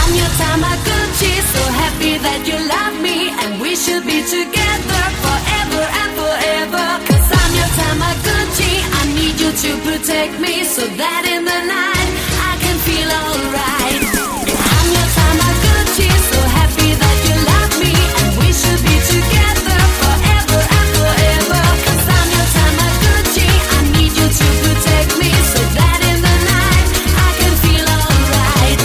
I'm your Tamagotchi, so happy that you love me, and we should be together forever and forever. 'Cause I'm your Tamagotchi, I need you to protect me, so that in the night I can feel alright. I'm your Tamagotchi, so happy that you love me, and we should be together forever and forever. 'Cause I'm your Tamagotchi, I need you to protect me, so that in the night I can feel alright.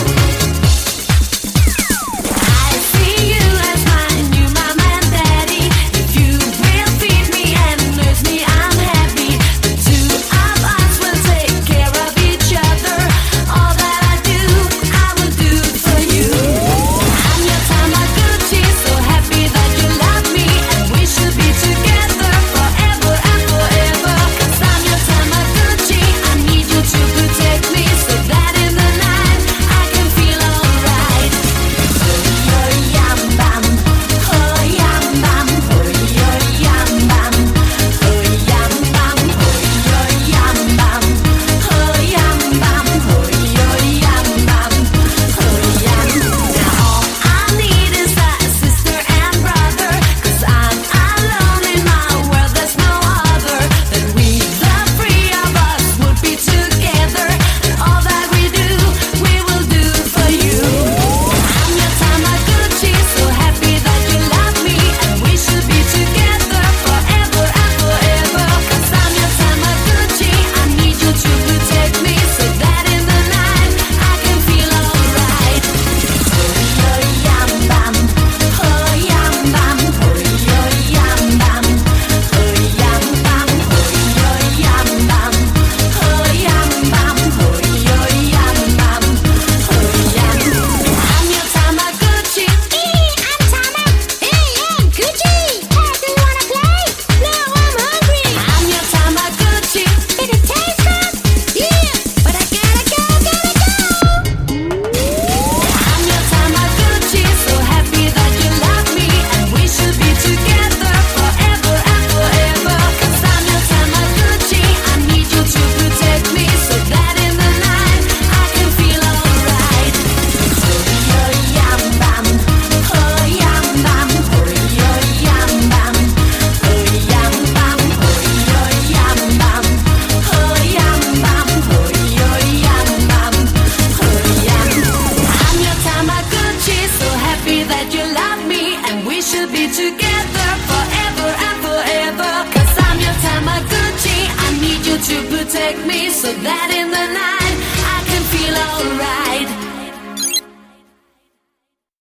I see you as my new mom and daddy. If you will feed me and nurse me, I'm happy. The two of us will take care of each other. All that I do, I will do for you. I'm your Tamagotchi, so happy that you love me, and we should be together forever and forever. 'Cause I'm your Tamagotchi, I need you to protect me, so that in the night I can feel alright. Oh yam bam, oh yam bam, oh yam bam, oh yam bam, oh yam bam, oh yam bam, oh yam bam, oh yam. Now all I need is a sister and brother, 'cause I'm alone in my world, there's no other. That we, the three of us, would be together, and all that we do, we will do for you. I'm your Tamagotchi, so happy that you love me, and we should be together forever and forever. 'Cause I'm your Tamagotchi, I need you to protect me, so that in the night I can feel alright. Oh yam bam, oh yam bam, oh yam bam, oh yam bam, oh yam bam, oh yam bam, oh yam bam, oh yam. I'm your Tamagotchi. I'm Tama. I'm Gucci. Hey, do you wanna play? No, I'm hungry. I'm your Tamagotchi. Did it taste good? Yeah, but I gotta go. I'm your Tamagotchi, so happy that you love me, and we should be together forever and forever. 'Cause I'm your Tamagotchi, I need you to protect me, so that in the night I can feel alright. Oh yam bam, oh yam bam, oh yam bam, oh yam bam, oh yam bam, oh yam bam, oh yam bam, oh yam. I'm your Tamagotchi, so happy that you love me, and we should be together forever and forever. 'Cause I'm your Tamagotchi, I need you to protect me, so that in the night